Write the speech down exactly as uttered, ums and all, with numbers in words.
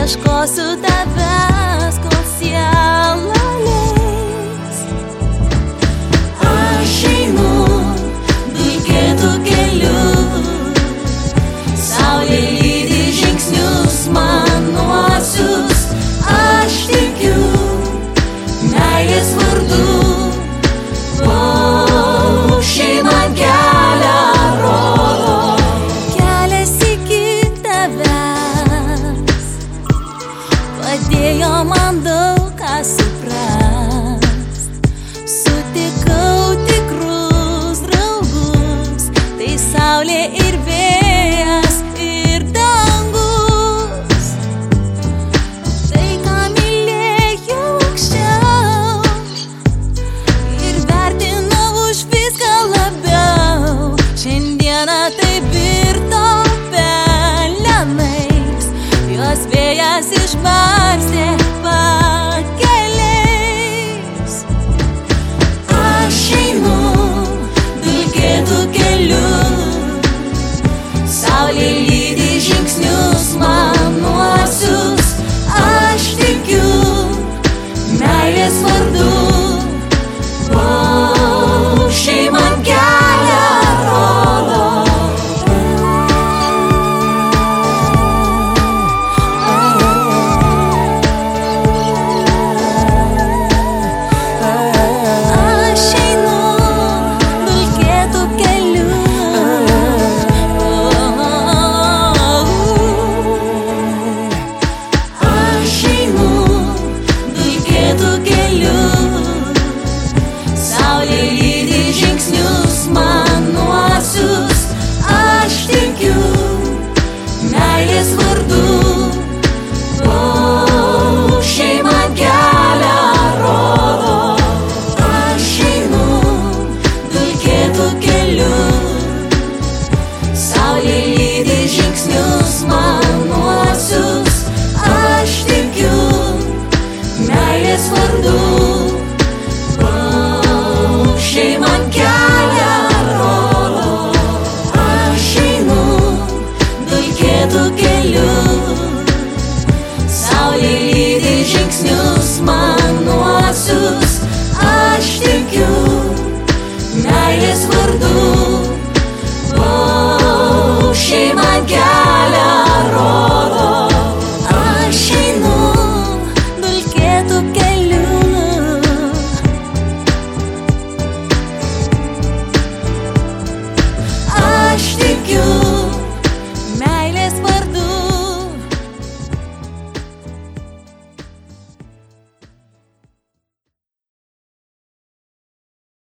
ieškosiu tavęs, kol siela leis. Aš einu dulkėtų keliu, saulė lydi žingsnius manuosius. Aš tikiu meilės vardu, paukščiai man kelią rodo. Kelias iki tavęs padėjo man daug ką suprast. Sutikau tikrus draugus, tai saulė ir vėjas ir dangus. Tai, ką mylėjau anksčiau ir vertinau už viską labiau, šiandieną tai virto pelenais, juos vėjas išbarstė pakeliais. Aš einu dulkėtų keliu, saulė lydi žingsnius manuosius. Aš tikiu meilės vardu, paukščiai man kelią rodo. Aš einu dulkėtų keliu, aš einu dulkėtų keliu, saulė lydi žingsnius manuosius. Aš tikiu meilės vardu, paukščiai man kelią rodo. Aš einu dulkėtų keliu, saulė lydi žingsnius manuosius. Aš tikiu meilės vardu, paukščiai man kelią